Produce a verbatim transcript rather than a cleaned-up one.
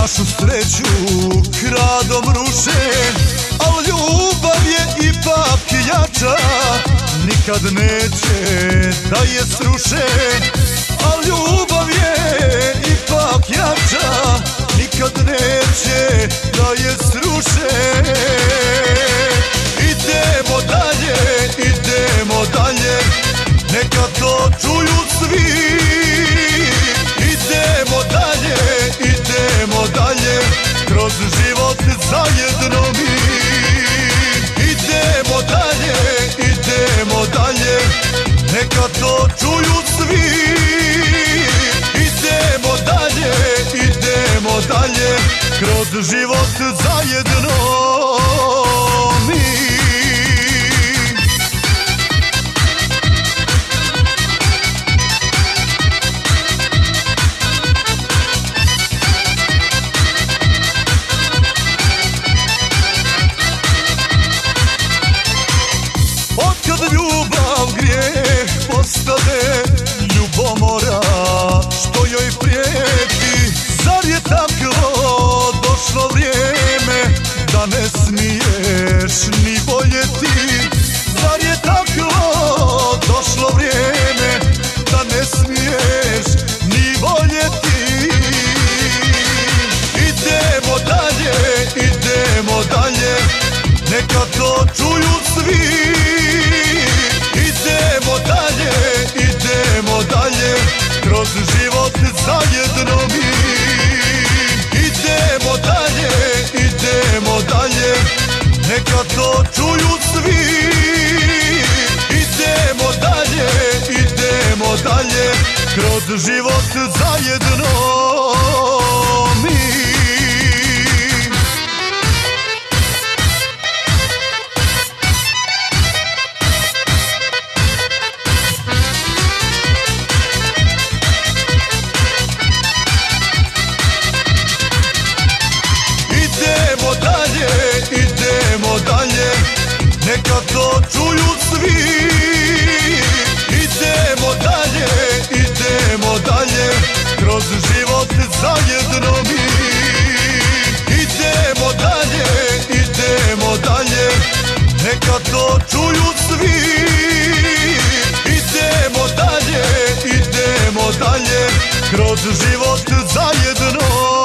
našu sreću kradom ruše, al ljubav je ipak jača, nikad neće da je sruše. Al ljubav je ipak jača, nikad neće da je sruše. Idemo dalje, idemo dalje, neka to čuju svi. Idemo dalje, idemo dalje, kroz život zajedno mi. Idemo dalje, idemo dalje, neka to čuju svi. Idemo dalje, idemo dalje, kroz život zajedno mi. Otkad ljubav grijeh postade ljubomora što joj prijeti, zar je tako došlo vrijeme da ne smiješ ni voljeti? Zar je tako došlo vrijeme da ne smiješ ni voljeti? Idemo dalje, idemo dalje, neka to čuju svi. Idemo dalje, idemo dalje, kroz život zajedno mi. Idemo dalje, idemo dalje, neka to čuju svi. Idemo dalje, idemo dalje, kroz život zajedno mi. Idemo dalje, idemo dalje, neka to čuju svi. Idemo dalje, idemo dalje, kroz život zajedno mi. Idemo dalje, idemo dalje, neka to čuju svi. Idemo dalje, idemo dalje, kroz život zajedno